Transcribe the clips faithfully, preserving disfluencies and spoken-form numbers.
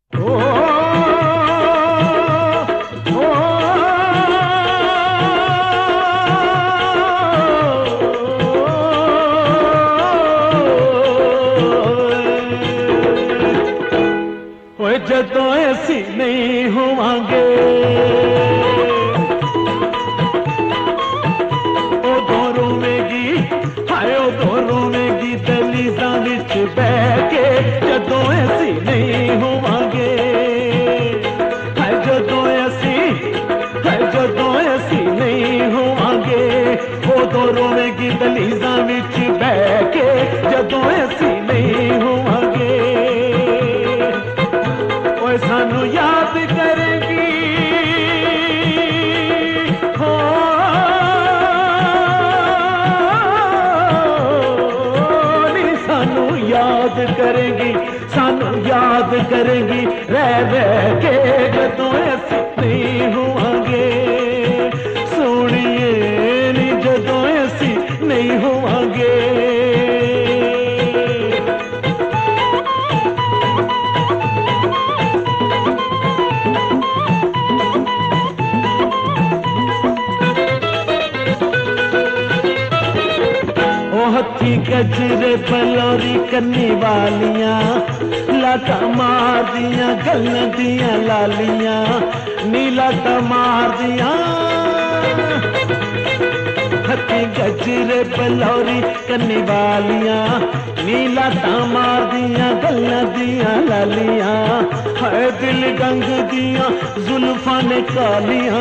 जदों ऐसी नहीं होवांगे उदों रोवेगी, हाय उदों रोवेगी दलीज़ां विच बह के। जदों ऐसी नहीं होवांगे, हाय जदों ऐसी, हाय जदों ऐसी नहीं होवांगे उदों रोवेगी दलीज़ां विच बह के। जदों ऐसी नहीं होवांगे सानू याद करेगी, हो नी सानू याद करेगी, सानू याद करेगी रह रह के। जदों ऐसी नहीं होवांगे सोनिए नी, जदों ऐसी नहीं होवांगे। हथी गजरे बलौरी करनी वालियां, लाटा मार दियां गल्लां दियां लालियां, नीलाटा मार दियां। हथी गजरे बलौरी करनी वालियां, नीलाटा मार दियां गल्लां दियां लालियां, है दिल गंग दियां जुल्फां ने कालियां,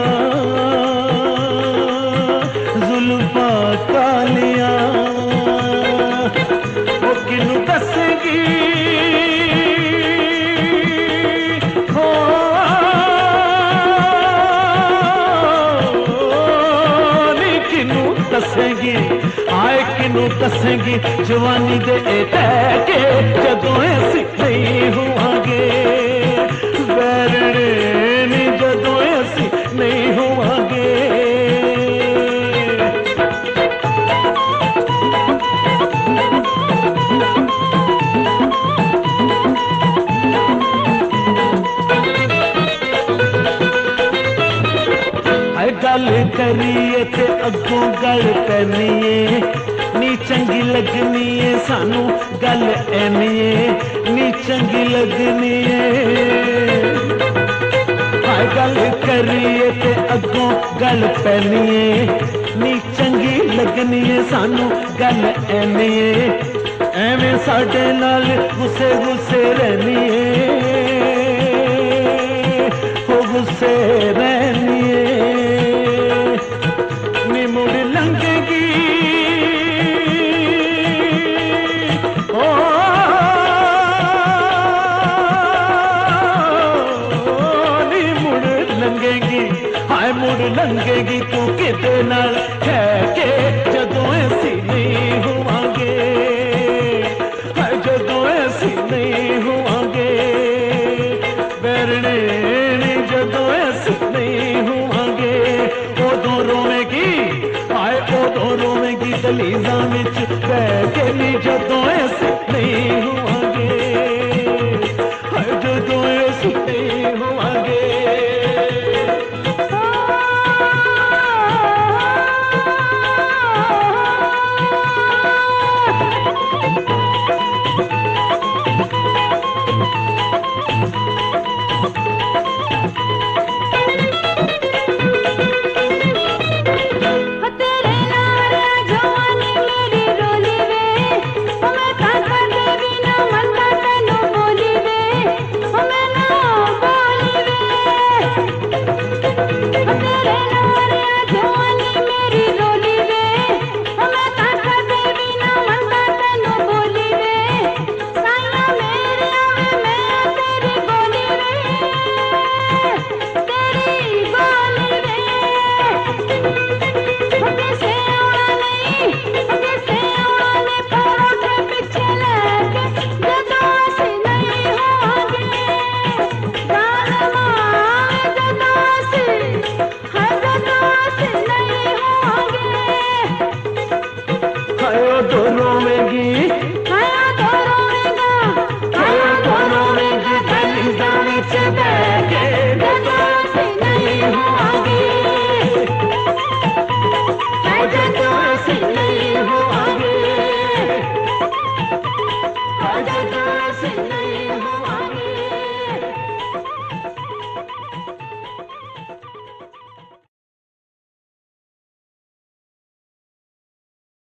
जुल्फां कालियां। किनू दसेगी, हो नी किनू दसेगी, आए किनू दसेगी जवानी दे टैके। जदों ऐसी नहीं होवांगे बैरड़े नी, जदों ऐसी नहीं होवांगे। गल करिए ते अगों गल पैनीए, नी चंगी लगनी है सानू गल ऐनीए, नी चंगी लगनी है। हाय गल करिए ते अगों गल पैनीए, नी चंगी लगनी है सानू गल ऐनीए। एवें साडे नाल गुस्से गुस्से रहनीए, हो गुस्से रहनीए। मुड़ लंघेगी, ओ नी मुड़ लंघेगी, हाय मुड़ लंघेगी तू किते नाल है के। जदों ऐसी नहीं होवांगे, हाय जदों ऐसी नहीं होवांगे बैरड़े नी, जदों ऐसी नहीं होवांगे उदों रोवेगी, उदों रोवेगी दलीज़ां विच बह के नी। जदों ऐसी नहीं होवांगे, हाय जदों ऐसी नहीं होवांगे। तेरे नाल जवानी मेरी च